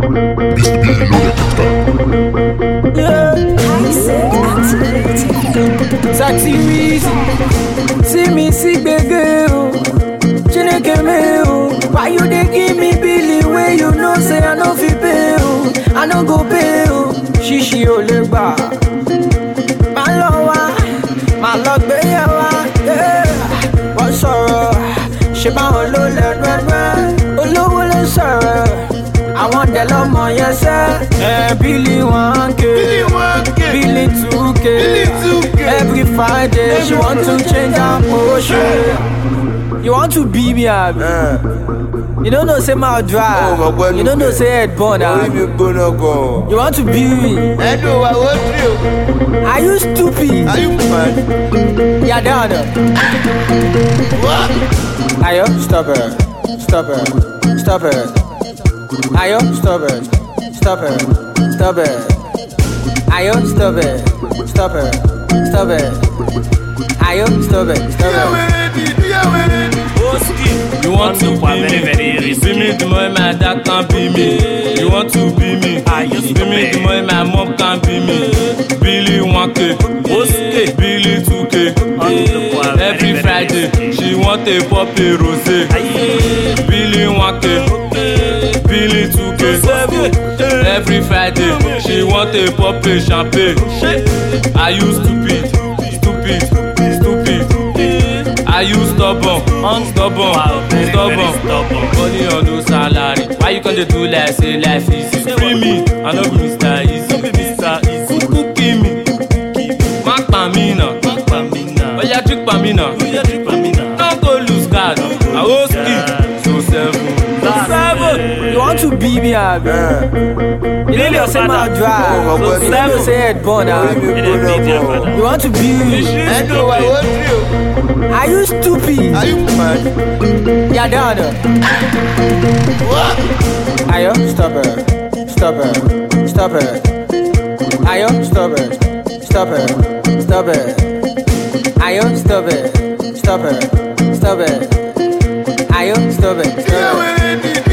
Sexy reason, see me see big girl. Chineke me oh, why you dey give me Billy when you know say I no fit pay oh, I no go pay oh. Shishi o le gba, ma lọ wá, ma lọ gbé yẹn wá. Wọ́n sọ̀rọ̀, ṣe báwọn ló lẹ́nu ẹgbẹ́, olówó ló sọ̀rọ̀. Àwọn dẹ̀ lọ́mọ yẹn sẹ́. Billy 1K, Billy 2K, every Friday she want to change her motion. You want to be me, abi? You don't know say mouth dry. You don't know say head burn, abi? You want to be me? Are you stupid? Are you mad? Yeah, down. What? Ayo, stop it. Stop it. Stop it. Ayo, stop it. Stop it. Stop it. Ayo, stop it. Stop it. Stop it. Ayo, stop it. Stop it. You want to be me the more my dad can't be me. You want to be me, be me the more my mom can't be me. Billy 1K, Billy 2K. Every Friday she want a poppy rosé. Billy 1K, Billy 2K. Every Friday she want a poppy champagne. Are you stupid? Stupid. Are you stubborn? Stubborn. Money on no salary. Why you can't do like say life easy? Free me, I know be Mr. Easy. Kuku kill me. Mark Pamina. Oya trick Pamina. Don't go lose card. I will ski. So 7. You want to be me, abi? You don't know say mouth dry. You don't know say head burn, abi? You want to be me? Are you stupid? Are you mad? Yeah, down. What? Ayo, stop it. Stop it. Stop it. Ayo, stop it. Stop it. Stop it. Ayo, stop it. Stop it. Stop it. Ayo, stop it. Stop it.